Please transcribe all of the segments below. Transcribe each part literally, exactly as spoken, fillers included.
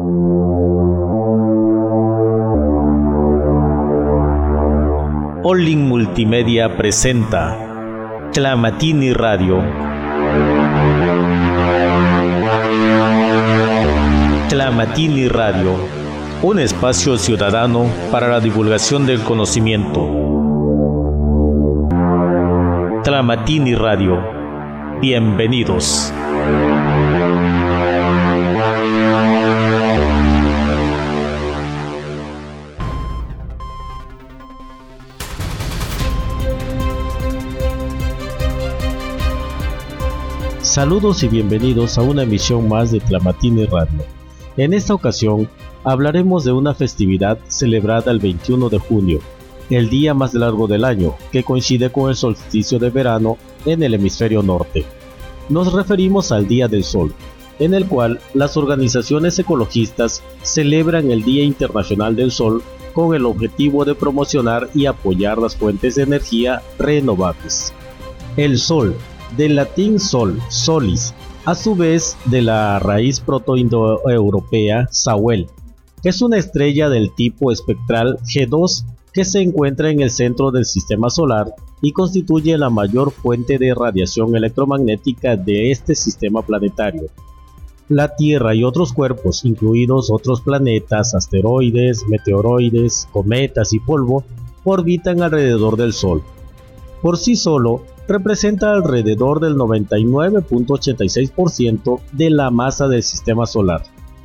Olin Multimedia presenta Tlamatini Radio. Tlamatini Radio, un espacio ciudadano para la divulgación del conocimiento. Tlamatini Radio, bienvenidos. Saludos y bienvenidos a una emisión más de Tlamatini Radio. En esta ocasión hablaremos de una festividad celebrada el veintiuno de junio, el día más largo del año, que coincide con el solsticio de verano en el hemisferio norte. Nos referimos al Día del Sol, en el cual las organizaciones ecologistas celebran el Día Internacional del Sol con el objetivo de promocionar y apoyar las fuentes de energía renovables. El Sol, del latín sol, solis, a su vez de la raíz protoindoeuropea Sawel, es una estrella del tipo espectral G dos que se encuentra en el centro del sistema solar y constituye la mayor fuente de radiación electromagnética de este sistema planetario. La Tierra y otros cuerpos, incluidos otros planetas, asteroides, meteoroides, cometas y polvo, orbitan alrededor del Sol. Por sí solo, representa alrededor del noventa y nueve punto ochenta y seis por ciento de la masa del sistema solar.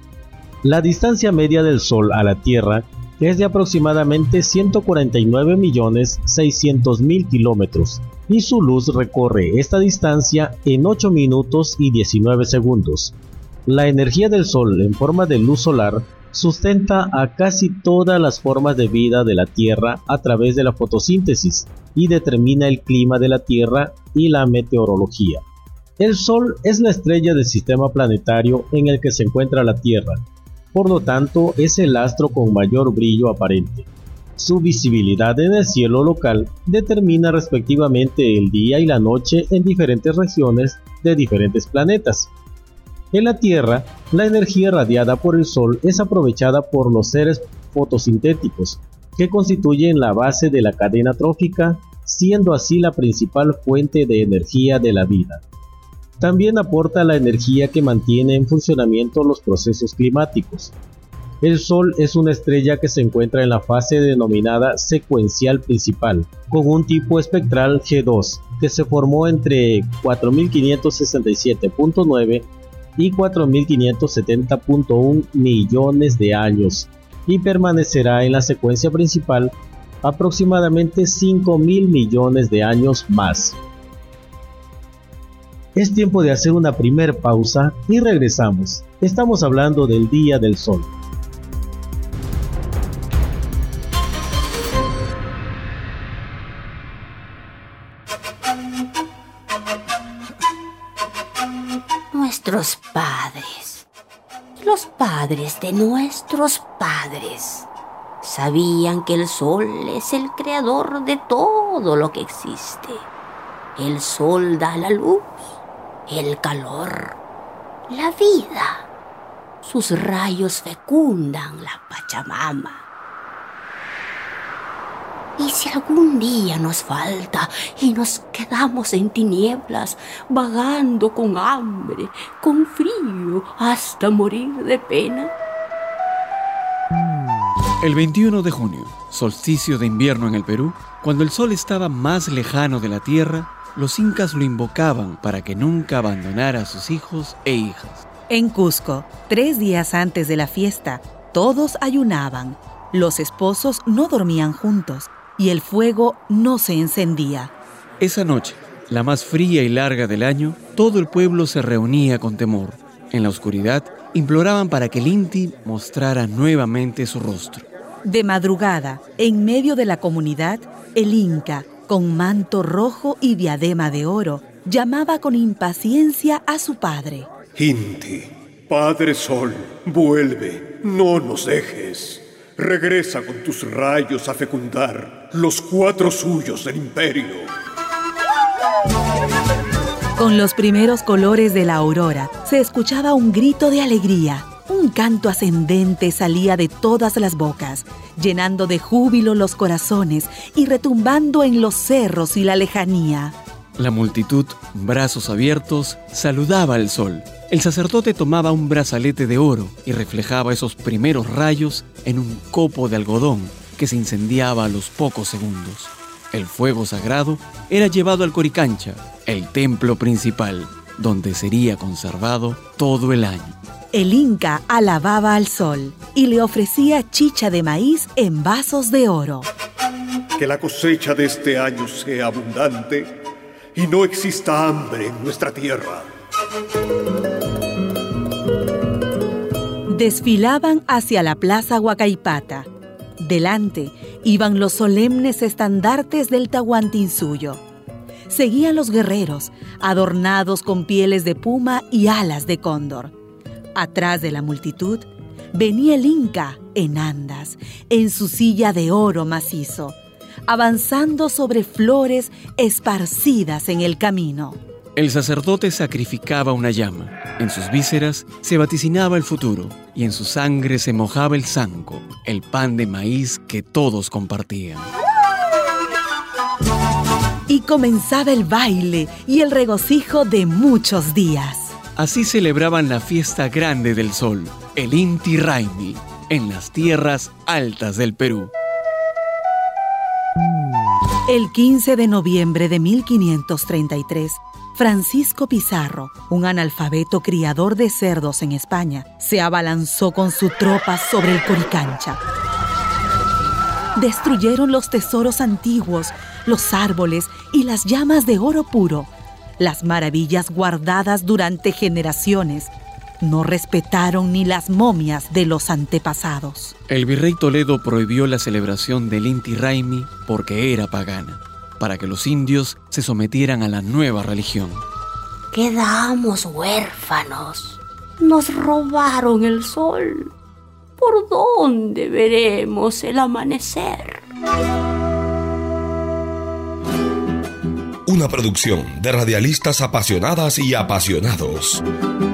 La distancia media del Sol a la Tierra es de aproximadamente ciento cuarenta y nueve millones seiscientos mil kilómetros y su luz recorre esta distancia en ocho minutos y diecinueve segundos. La energía del Sol en forma de luz solar sustenta a casi todas las formas de vida de la Tierra a través de la fotosíntesis y determina el clima de la Tierra y la meteorología. El Sol es la estrella del sistema planetario en el que se encuentra la Tierra, por lo tanto es el astro con mayor brillo aparente. Su visibilidad en el cielo local determina respectivamente el día y la noche en diferentes regiones de diferentes planetas. En la Tierra, la energía radiada por el Sol es aprovechada por los seres fotosintéticos, que constituyen la base de la cadena trófica, siendo así la principal fuente de energía de la vida. También aporta la energía que mantiene en funcionamiento los procesos climáticos. El Sol es una estrella que se encuentra en la fase denominada secuencial principal, con un tipo espectral G dos, que se formó entre cuatro mil quinientos sesenta y siete punto nueve y cuatro mil quinientos setenta punto uno millones de años, y permanecerá en la secuencia principal aproximadamente cinco mil millones de años más. Es tiempo de hacer una primer pausa y regresamos. Estamos hablando del Día del Sol. Nuestros padres, los padres de nuestros padres, sabían que el Sol es el creador de todo lo que existe. El Sol da la luz, el calor, la vida. Sus rayos fecundan la Pachamama. Y si algún día nos falta y nos quedamos en tinieblas, vagando con hambre, con frío, hasta morir de pena. El veintiuno de junio, solsticio de invierno en el Perú, cuando el sol estaba más lejano de la tierra, los incas lo invocaban para que nunca abandonara a sus hijos e hijas. En Cusco, tres días antes de la fiesta, todos ayunaban. Los esposos no dormían juntos y el fuego no se encendía. Esa noche, la más fría y larga del año, todo el pueblo se reunía con temor. En la oscuridad, imploraban para que el Inti mostrara nuevamente su rostro. De madrugada, en medio de la comunidad, el Inca, con manto rojo y diadema de oro, llamaba con impaciencia a su padre. Inti, Padre Sol, vuelve, no nos dejes. Regresa con tus rayos a fecundar los cuatro suyos del imperio. Con los primeros colores de la aurora, se escuchaba un grito de alegría. Un Un canto ascendente salía de todas las bocas, llenando de júbilo los corazones y retumbando en los cerros y la lejanía. La multitud, brazos abiertos, saludaba al sol. El sacerdote tomaba un brazalete de oro y reflejaba esos primeros rayos en un copo de algodón que se incendiaba a los pocos segundos. El fuego sagrado era llevado al Coricancha, el templo principal, donde sería conservado todo el año. El Inca alababa al sol y le ofrecía chicha de maíz en vasos de oro. Que la cosecha de este año sea abundante y no exista hambre en nuestra tierra. Desfilaban hacia la plaza Huacaipata. Delante iban los solemnes estandartes del Tahuantinsuyo. Seguían los guerreros, adornados con pieles de puma y alas de cóndor. Atrás de la multitud venía el Inca en andas, en su silla de oro macizo, avanzando sobre flores esparcidas en el camino. El sacerdote sacrificaba una llama. En sus vísceras se vaticinaba el futuro y en su sangre se mojaba el zanco, el pan de maíz que todos compartían. Y comenzaba el baile y el regocijo de muchos días. Así celebraban la fiesta grande del sol, el Inti Raymi, en las tierras altas del Perú. El quince de noviembre de mil quinientos treinta y tres, Francisco Pizarro, un analfabeto criador de cerdos en España, se abalanzó con su tropa sobre el Coricancha. Destruyeron los tesoros antiguos, los árboles y las llamas de oro puro, las maravillas guardadas durante generaciones. No respetaron ni las momias de los antepasados. El virrey Toledo prohibió la celebración del Inti Raymi porque era pagana, para que los indios se sometieran a la nueva religión. Quedamos huérfanos. Nos robaron el sol. ¿Por dónde veremos el amanecer? Una producción de radialistas apasionadas y apasionados.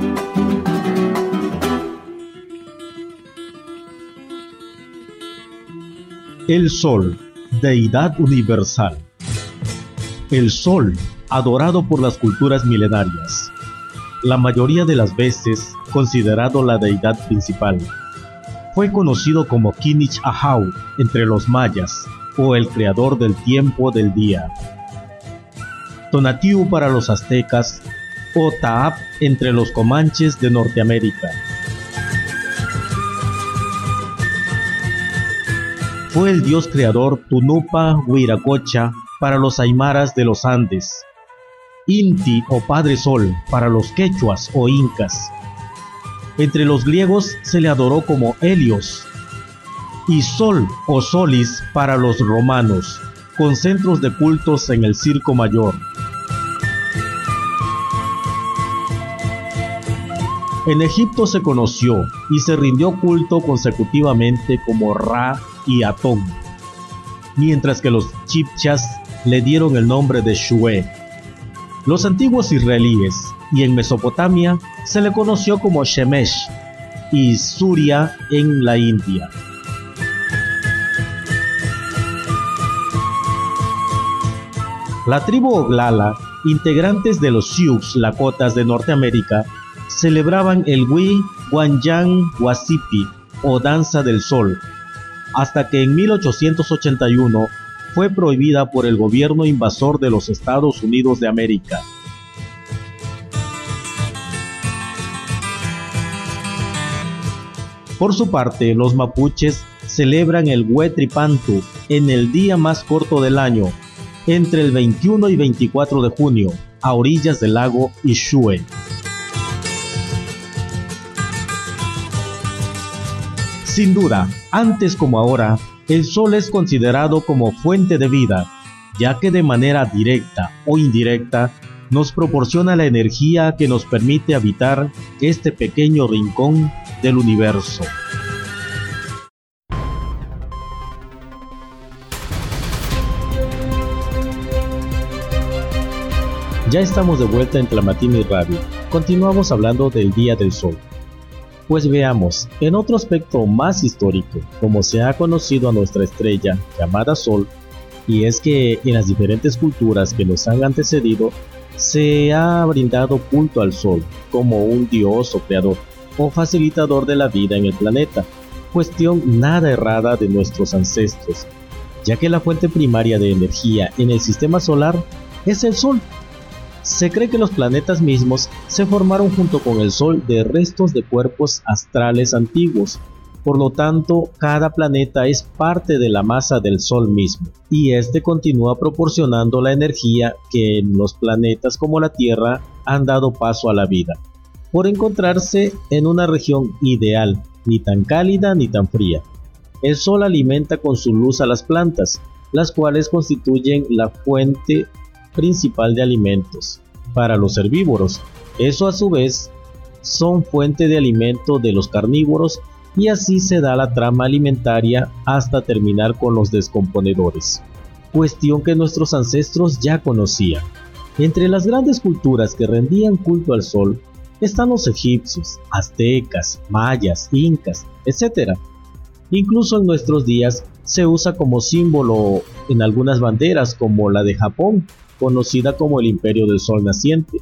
El sol, deidad universal. El sol, adorado por las culturas milenarias. La mayoría de las veces considerado la deidad principal. Fue conocido como Kinich Ahau entre los mayas, o el creador del tiempo del día. Tonatiuh para los aztecas, o Taap entre los comanches de Norteamérica. Fue el dios creador Tunupa Huiracocha para los aymaras de los Andes, Inti o Padre Sol para los quechuas o incas. Entre los griegos se le adoró como Helios, y Sol o Solis para los romanos, con centros de cultos en el Circo Mayor. En Egipto se conoció y se rindió culto consecutivamente como Ra y Atón, mientras que los chibchas le dieron el nombre de Shue. Los antiguos israelíes y en Mesopotamia se le conoció como Shemesh y Surya en la India. La tribu Oglala, integrantes de los Sioux Lakotas de Norteamérica, celebraban el Wi Guanyang Wasipi o Danza del Sol, hasta que en mil ochocientos ochenta y uno fue prohibida por el gobierno invasor de los Estados Unidos de América. Por su parte, los mapuches celebran el Huetripantu en el día más corto del año, entre el veintiuno y veinticuatro de junio, a orillas del lago Ixue. Sin duda, antes como ahora, el sol es considerado como fuente de vida, ya que de manera directa o indirecta nos proporciona la energía que nos permite habitar este pequeño rincón del universo. Ya estamos de vuelta en Tlamatini Radio. Continuamos hablando del Día del Sol. Pues veamos, en otro aspecto más histórico, como se ha conocido a nuestra estrella llamada Sol, y es que en las diferentes culturas que nos han antecedido, se ha brindado culto al Sol como un dios o creador, o facilitador de la vida en el planeta, cuestión nada errada de nuestros ancestros, ya que la fuente primaria de energía en el sistema solar es el Sol. Se cree que los planetas mismos se formaron junto con el Sol de restos de cuerpos astrales antiguos. Por lo tanto, cada planeta es parte de la masa del Sol mismo, y este continúa proporcionando la energía que en los planetas como la Tierra han dado paso a la vida, por encontrarse en una región ideal, ni tan cálida ni tan fría. El Sol alimenta con su luz a las plantas, las cuales constituyen la fuente principal de alimentos para los herbívoros. Eso a su vez son fuente de alimento de los carnívoros, y así se da la trama alimentaria hasta terminar con los descomponedores, cuestión que nuestros ancestros ya conocían. Entre las grandes culturas que rendían culto al Sol están los egipcios, aztecas, mayas, incas, etcétera. Incluso en nuestros días se usa como símbolo en algunas banderas, como la de Japón, conocida como el Imperio del Sol Naciente,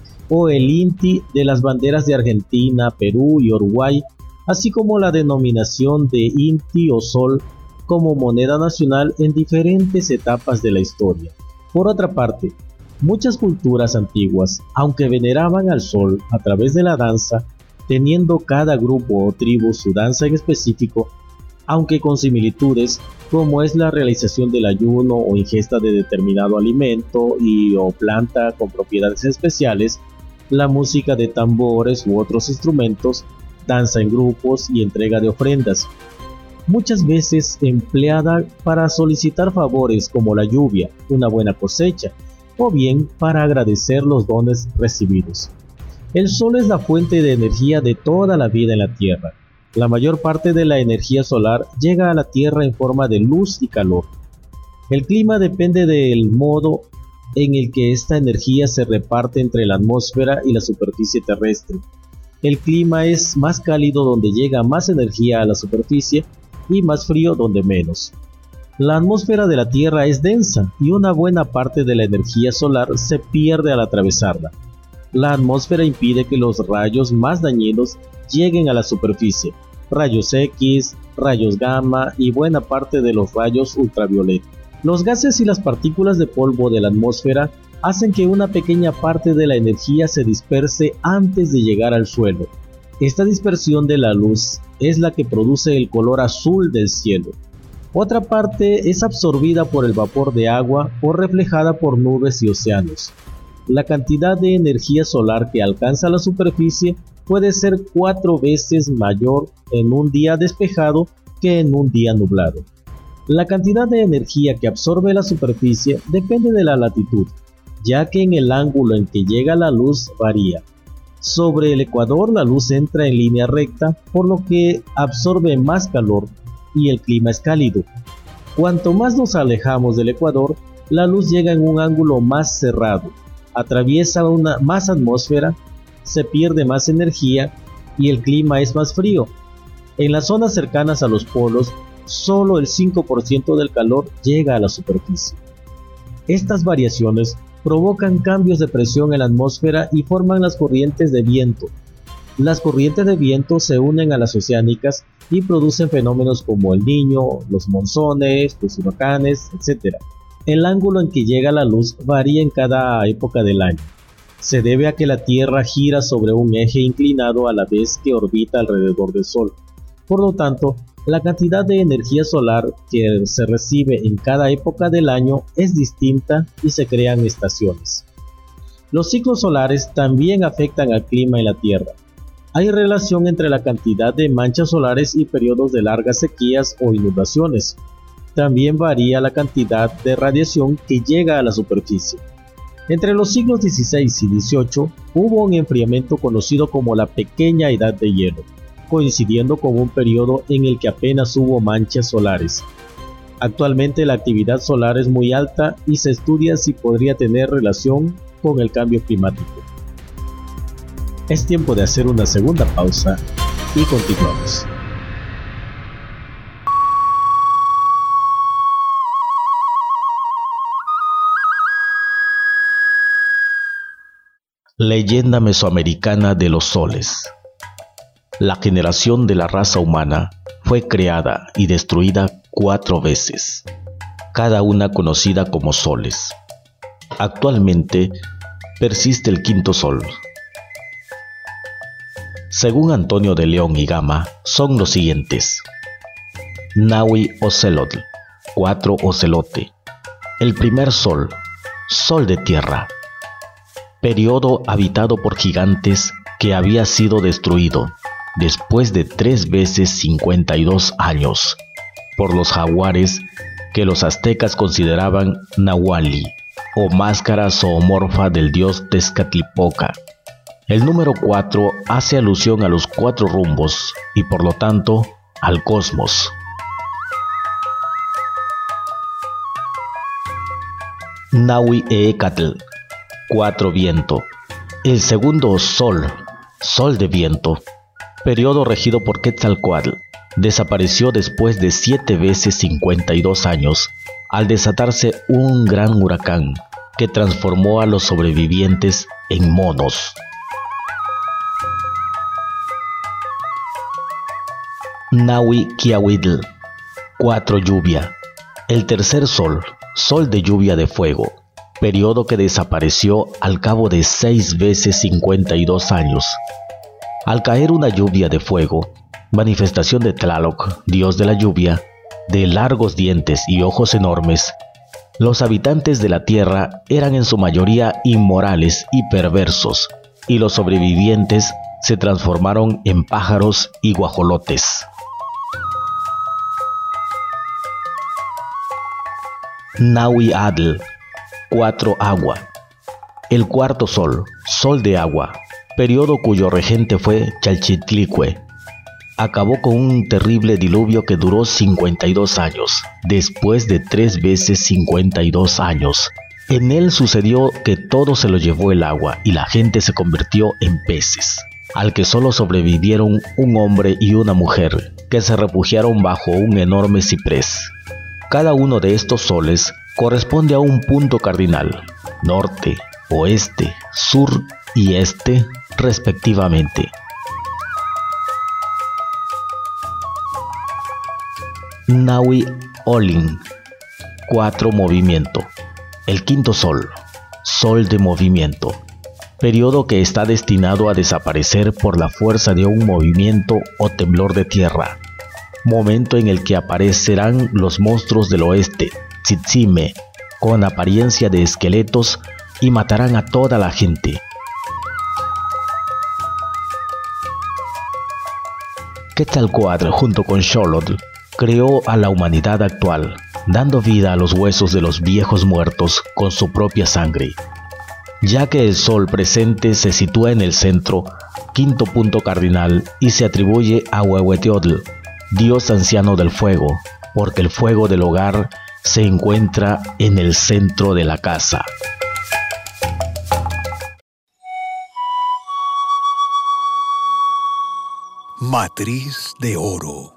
o el INTI de las banderas de Argentina, Perú y Uruguay, así como la denominación de INTI o Sol como moneda nacional en diferentes etapas de la historia. Por otra parte, muchas culturas antiguas, aunque veneraban al Sol a través de la danza, teniendo cada grupo o tribu su danza en específico, aunque con similitudes, como es la realización del ayuno o ingesta de determinado alimento y o planta con propiedades especiales, la música de tambores u otros instrumentos, danza en grupos y entrega de ofrendas, muchas veces empleada para solicitar favores como la lluvia, una buena cosecha, o bien para agradecer los dones recibidos. El Sol es la fuente de energía de toda la vida en la Tierra. La mayor parte de la energía solar llega a la Tierra en forma de luz y calor. El clima depende del modo en el que esta energía se reparte entre la atmósfera y la superficie terrestre. El clima es más cálido donde llega más energía a la superficie y más frío donde menos. La atmósfera de la Tierra es densa y una buena parte de la energía solar se pierde al atravesarla. La atmósfera impide que los rayos más dañinos lleguen a la superficie, rayos X, rayos gamma y buena parte de los rayos ultravioleta. Los gases y las partículas de polvo de la atmósfera hacen que una pequeña parte de la energía se disperse antes de llegar al suelo. Esta dispersión de la luz es la que produce el color azul del cielo. Otra parte es absorbida por el vapor de agua o reflejada por nubes y océanos. La cantidad de energía solar que alcanza la superficie puede ser cuatro veces mayor en un día despejado que en un día nublado. La cantidad de energía que absorbe la superficie depende de la latitud, ya que en el ángulo en que llega la luz varía. Sobre el ecuador la luz entra en línea recta, por lo que absorbe más calor y el clima es cálido. Cuanto más nos alejamos del ecuador, la luz llega en un ángulo más cerrado, atraviesa una más atmósfera, se pierde más energía y el clima es más frío. En las zonas cercanas a los polos, solo el cinco por ciento del calor llega a la superficie. Estas variaciones provocan cambios de presión en la atmósfera y forman las corrientes de viento. Las corrientes de viento se unen a las oceánicas y producen fenómenos como el Niño, los monzones, los huracanes, etcétera. El ángulo en que llega la luz varía en cada época del año. Se debe a que la Tierra gira sobre un eje inclinado a la vez que orbita alrededor del Sol. Por lo tanto, la cantidad de energía solar que se recibe en cada época del año es distinta y se crean estaciones. Los ciclos solares también afectan al clima en la Tierra. Hay relación entre la cantidad de manchas solares y periodos de largas sequías o inundaciones. También varía la cantidad de radiación que llega a la superficie. Entre los siglos dieciséis y dieciocho hubo un enfriamiento conocido como la Pequeña Edad de Hielo, coincidiendo con un periodo en el que apenas hubo manchas solares. Actualmente la actividad solar es muy alta y se estudia si podría tener relación con el cambio climático. Es tiempo de hacer una segunda pausa y continuamos. Leyenda mesoamericana de los soles. La generación de la raza humana fue creada y destruida cuatro veces, cada una conocida como soles. Actualmente persiste el quinto sol. Según Antonio de León y Gama, son los siguientes: Nahui Ocelotl, cuatro Ocelote. El primer sol, sol de tierra. Periodo habitado por gigantes que había sido destruido después de tres veces cincuenta y dos años por los jaguares que los aztecas consideraban Nahuali, o máscara zoomorfa del dios Tezcatlipoca. El número cuatro hace alusión a los cuatro rumbos y por lo tanto al cosmos. Nahui Eecatl, cuatro viento. El segundo sol, sol de viento, periodo regido por Quetzalcóatl, desapareció después de siete veces cincuenta y dos años al desatarse un gran huracán que transformó a los sobrevivientes en monos. Nahui Quiahuitl, cuatro lluvia. El tercer sol, sol de lluvia de fuego, periodo que desapareció al cabo de seis veces cincuenta y dos años. Al caer una lluvia de fuego, manifestación de Tlaloc, dios de la lluvia, de largos dientes y ojos enormes, los habitantes de la tierra eran en su mayoría inmorales y perversos, y los sobrevivientes se transformaron en pájaros y guajolotes. Nahui Adl, cuatro agua. El cuarto sol, sol de agua, periodo cuyo regente fue Chalchitlicue, acabó con un terrible diluvio que duró cincuenta y dos años, después de tres veces cincuenta y dos años. En él sucedió que todo se lo llevó el agua y la gente se convirtió en peces, al que solo sobrevivieron un hombre y una mujer, que se refugiaron bajo un enorme ciprés. Cada uno de estos soles corresponde a un punto cardinal, norte, oeste, sur y este, respectivamente. Nahui Olin, cuatro movimiento. El quinto sol, sol de movimiento, periodo que está destinado a desaparecer por la fuerza de un movimiento o temblor de tierra. Momento en el que aparecerán los monstruos del oeste, Tzitzime, con apariencia de esqueletos y matarán a toda la gente. Quetzalcóatl junto con Xolotl creó a la humanidad actual, dando vida a los huesos de los viejos muertos con su propia sangre. Ya que el sol presente se sitúa en el centro, quinto punto cardinal, y se atribuye a Huehueteotl, dios anciano del fuego, porque el fuego del hogar se encuentra en el centro de la casa. Matriz de oro.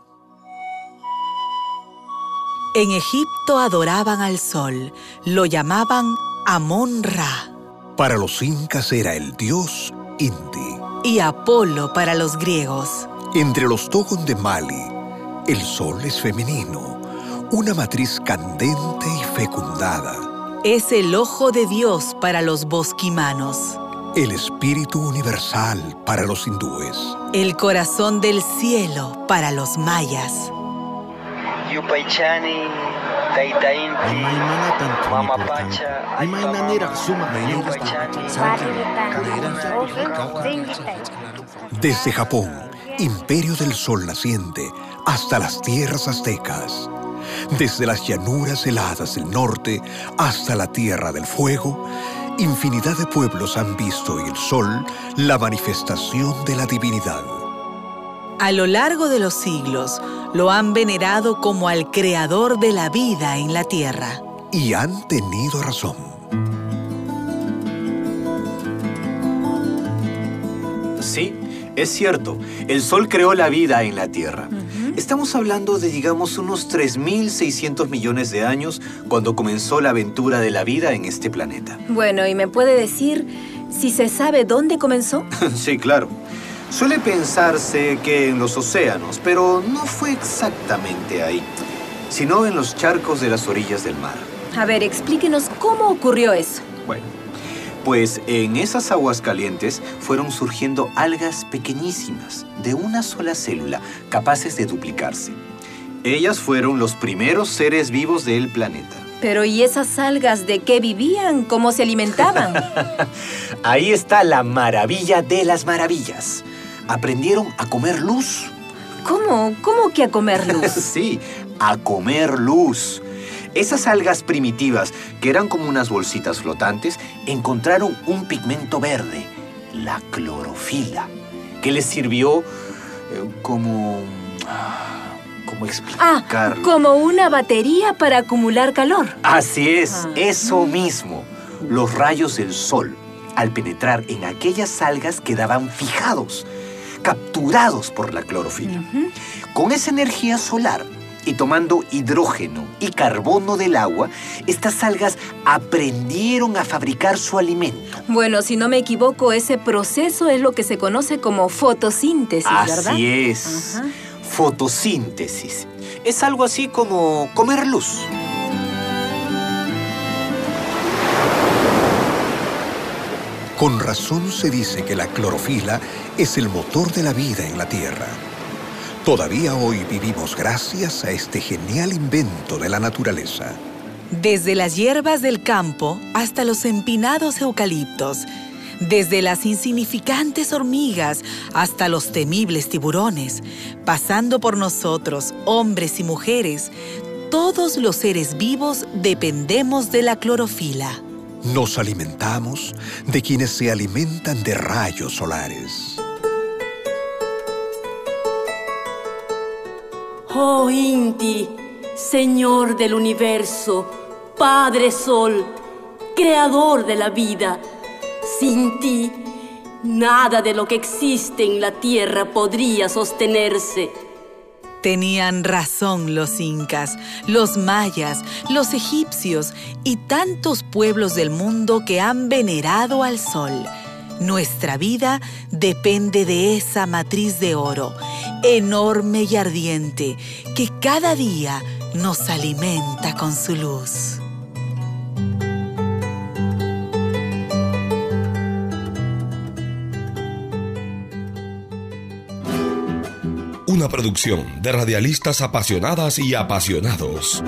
En Egipto adoraban al sol, lo llamaban Amón-Ra. Para los incas era el dios Inti. Y Apolo para los griegos. Entre los Dogon de Mali, el sol es femenino, una matriz candente y fecundada. Es el ojo de Dios para los bosquimanos. El espíritu universal para los hindúes. El corazón del cielo para los mayas. Yupaychani, Taitainti, Mamapacha, Desde Japón, imperio del sol naciente, hasta las tierras aztecas. Desde las llanuras heladas del norte hasta la tierra del fuego, infinidad de pueblos han visto en el sol la manifestación de la divinidad. A lo largo de los siglos, lo han venerado como al creador de la vida en la tierra. Y han tenido razón. Sí, Es cierto, el Sol creó la vida en la Tierra. Uh-huh. Estamos hablando de, digamos, unos tres mil seiscientos millones de años cuando comenzó la aventura de la vida en este planeta. Bueno, ¿y me puede decir si se sabe dónde comenzó? Sí, claro. Suele pensarse que en los océanos, pero no fue exactamente ahí, sino en los charcos de las orillas del mar. A ver, explíquenos cómo ocurrió eso. Bueno, pues en esas aguas calientes fueron surgiendo algas pequeñísimas, de una sola célula, capaces de duplicarse. Ellas fueron los primeros seres vivos del planeta. Pero ¿y esas algas de qué vivían? ¿Cómo se alimentaban? Ahí está la maravilla de las maravillas. Aprendieron a comer luz. ¿Cómo? ¿Cómo que a comer luz? Sí, a comer luz. Esas algas primitivas, que eran como unas bolsitas flotantes, encontraron un pigmento verde, la clorofila, que les sirvió eh, como... ¿Cómo explicarlo? Ah, como una batería para acumular calor. Así es, ah. eso mismo. Los rayos del sol, al penetrar en aquellas algas, quedaban fijados, capturados por la clorofila. Uh-huh. Con esa energía solar, y tomando hidrógeno y carbono del agua, estas algas aprendieron a fabricar su alimento. Bueno, si no me equivoco, ese proceso es lo que se conoce como fotosíntesis, ¿verdad? Así es. Ajá. Fotosíntesis. Es algo así como comer luz. Con razón se dice que la clorofila es el motor de la vida en la Tierra. Todavía hoy vivimos gracias a este genial invento de la naturaleza. Desde las hierbas del campo hasta los empinados eucaliptos, desde las insignificantes hormigas hasta los temibles tiburones, pasando por nosotros, hombres y mujeres, todos los seres vivos dependemos de la clorofila. Nos alimentamos de quienes se alimentan de rayos solares. Oh Inti, Señor del universo, Padre Sol, Creador de la vida, sin ti, nada de lo que existe en la tierra podría sostenerse. Tenían razón los incas, los mayas, los egipcios y tantos pueblos del mundo que han venerado al sol. Nuestra vida depende de esa matriz de oro, enorme y ardiente, que cada día nos alimenta con su luz. Una producción de radialistas apasionadas y apasionados.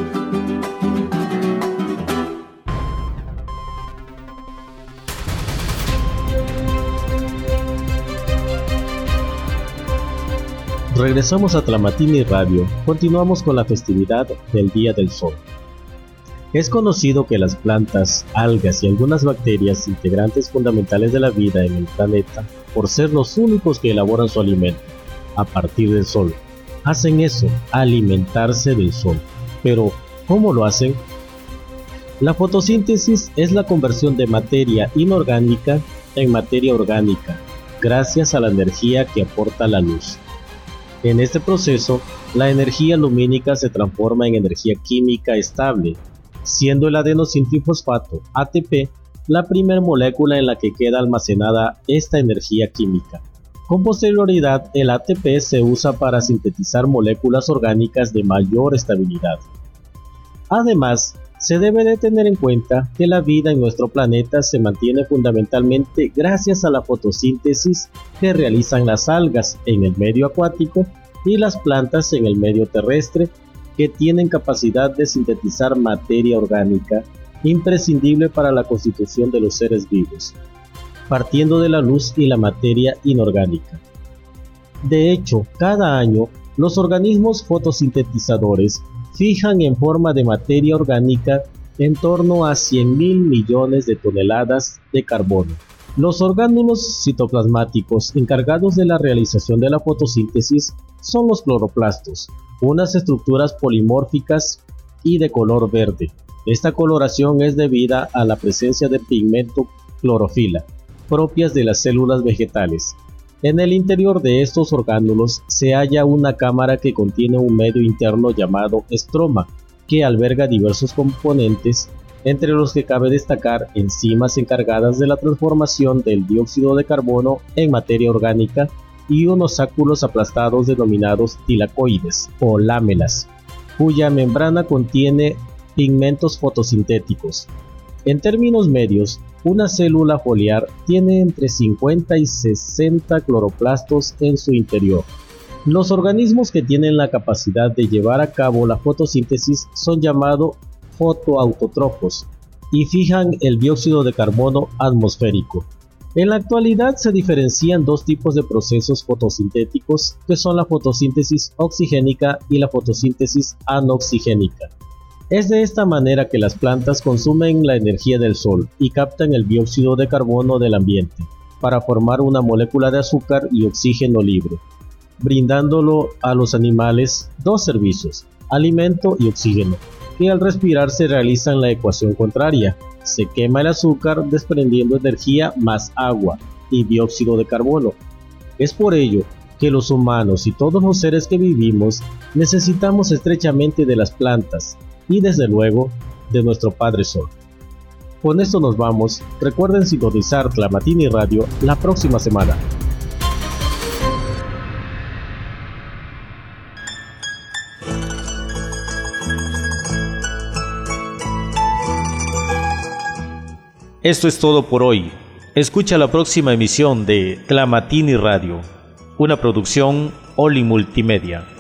Regresamos a Tlamatini Radio. Continuamos con la festividad del Día del Sol. Es conocido que las plantas, algas y algunas bacterias, integrantes fundamentales de la vida en el planeta, por ser los únicos que elaboran su alimento a partir del sol, hacen eso, alimentarse del sol. Pero, ¿cómo lo hacen? La fotosíntesis es la conversión de materia inorgánica en materia orgánica, gracias a la energía que aporta la luz. En este proceso, la energía lumínica se transforma en energía química estable, siendo el adenosintrifosfato, A T P, la primera molécula en la que queda almacenada esta energía química. Con posterioridad, el A T P se usa para sintetizar moléculas orgánicas de mayor estabilidad. Además, se debe de tener en cuenta que la vida en nuestro planeta se mantiene fundamentalmente gracias a la fotosíntesis que realizan las algas en el medio acuático y las plantas en el medio terrestre, que tienen capacidad de sintetizar materia orgánica imprescindible para la constitución de los seres vivos, partiendo de la luz y la materia inorgánica. De hecho, cada año, los organismos fotosintetizadores fijan en forma de materia orgánica en torno a cien mil millones de toneladas de carbono. Los orgánulos citoplasmáticos encargados de la realización de la fotosíntesis son los cloroplastos, unas estructuras polimórficas y de color verde. Esta coloración es debida a la presencia de pigmento clorofila, propias de las células vegetales. En el interior de estos orgánulos se halla una cámara que contiene un medio interno llamado estroma, que alberga diversos componentes, entre los que cabe destacar enzimas encargadas de la transformación del dióxido de carbono en materia orgánica y unos sáculos aplastados denominados tilacoides o lámelas, cuya membrana contiene pigmentos fotosintéticos. En términos medios, una célula foliar tiene entre cincuenta y sesenta cloroplastos en su interior. Los organismos que tienen la capacidad de llevar a cabo la fotosíntesis son llamados fotoautótrofos y fijan el dióxido de carbono atmosférico. En la actualidad se diferencian dos tipos de procesos fotosintéticos, que son la fotosíntesis oxigénica y la fotosíntesis anoxigénica. Es de esta manera que las plantas consumen la energía del sol y captan el dióxido de carbono del ambiente para formar una molécula de azúcar y oxígeno libre, brindándolo a los animales dos servicios, alimento y oxígeno, que al respirar se realizan la ecuación contraria. Se quema el azúcar desprendiendo energía más agua y dióxido de carbono. Es por ello que los humanos y todos los seres que vivimos necesitamos estrechamente de las plantas y desde luego de nuestro Padre Sol. Con esto nos vamos. Recuerden sintonizar Tlamatini Radio la próxima semana. Esto es todo por hoy. Escucha la próxima emisión de Tlamatini Radio, una producción Oli Multimedia.